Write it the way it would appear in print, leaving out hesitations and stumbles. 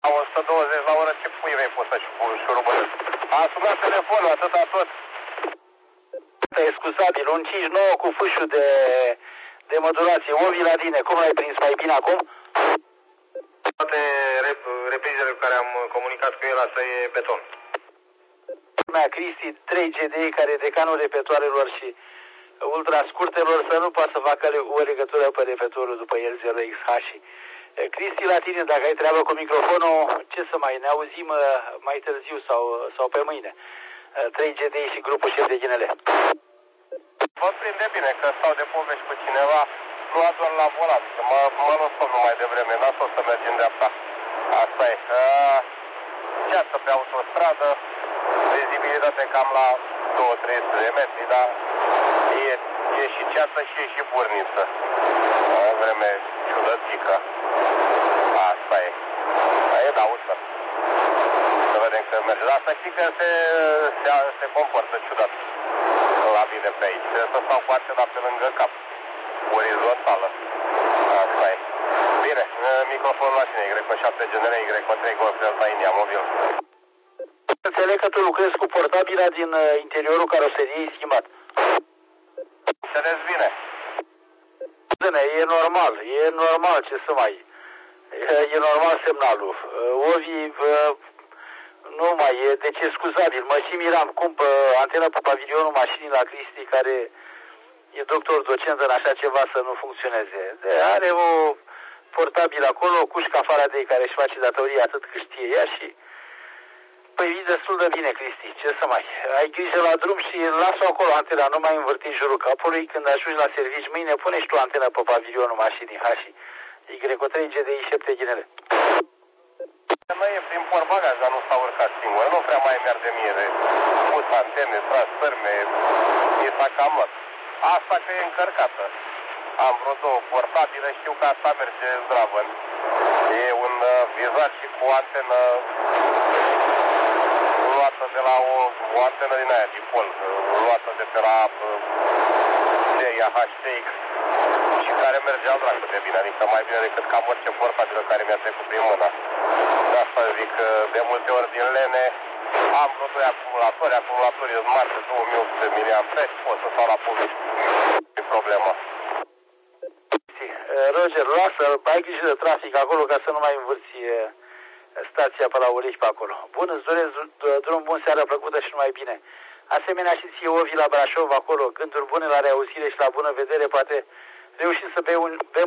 La 120 la oră, ce pui vei pusă și șurubălesc? A sunat telefonul, atâta tot. Excusabil, un 5-9 cu fâșul de modulație. Ovi la tine, cum l-ai prins? Mai bine acum? Toate reprizele cu care am comunicat cu el, asta e beton. Cristi, 3 GDI, care e decanul repetoarelor și ultra scurtelor, să nu poată să facă o legătură pe repetoarul după el 0XH. Cristi, la tine, dacă ai treabă cu microfonul, ce să mai, ne auzim mai târziu sau pe mâine. 3 GDI și grupul șef de ghinele. Vă prinde bine că stau de povești cu cineva, nu doar la volan, că mă lăsăm mai devreme, n-a fost să mergem de asta. Asta e. Ceață pe autostradă, vizibilitate cam la 200-300 de metri, dar e și ceață și e și burniță. O vreme ciudățică. Asta e. E, da, ușă. Să vedem că merge. Dar să știi că se comportă ciudat la mine pe aici. Trebuie să stau cu antena pe lângă cap. Orizontală. Asta e. Bine, microfonul la tine, Y7 GNR, Y3 Golf Delta India, mobil. Înțeleg că tu lucrezi cu portabila din interiorul caroseriei schimbat. Înțeles bine. E normal, ce să mai... E normal semnalul. Ovi, nu mai e, deci e scuzabil. Mă și miram cum pe antena pe pavilionul mașinii la Cristi, care e doctor docent în așa ceva, să nu funcționeze. Are o portabil acolo, cu șcafara de ei care își face datoria atât cât știe ea și... Păi vii destul de bine, Cristi, ce să mai... Ai grijă la drum și las-o acolo antena, nu mai învârti în jurul capului. Când ajungi la servici mâine, pune și tu antena pe pavilionul mașinii Hași. Y3 GDI 7 ghinele. Mai e prin portbagaj, dar nu s-a urcat singur. Nu prea mai merge mie de pus antene, tras sărme, e s-a cam luat. Asta că e încărcată. Am vreo două portabile, știu că asta merge zdravă. E un vizat și cu o antenă luată de la o antenă din aia, dipol, luată de pe la seria HTX și care mergea dracu de bine, adică mai bine decât cam orice portabilă care mi-a trecut prin mână. De asta zic că de multe ori din lene am vreo 2 acumulatori mari de 2800 mAh, pot să stau la povești. Nu e problemă. Roger, lasă, ai grijă de trafic acolo ca să nu mai învârți stația pe la Ulici pe acolo. Bun, îți doresc drum bun, seara plăcută și numai bine. Asemenea și ție, Ovi, la Brașov, acolo, gânduri bune la reauzire și la bună vedere, poate reușim să bem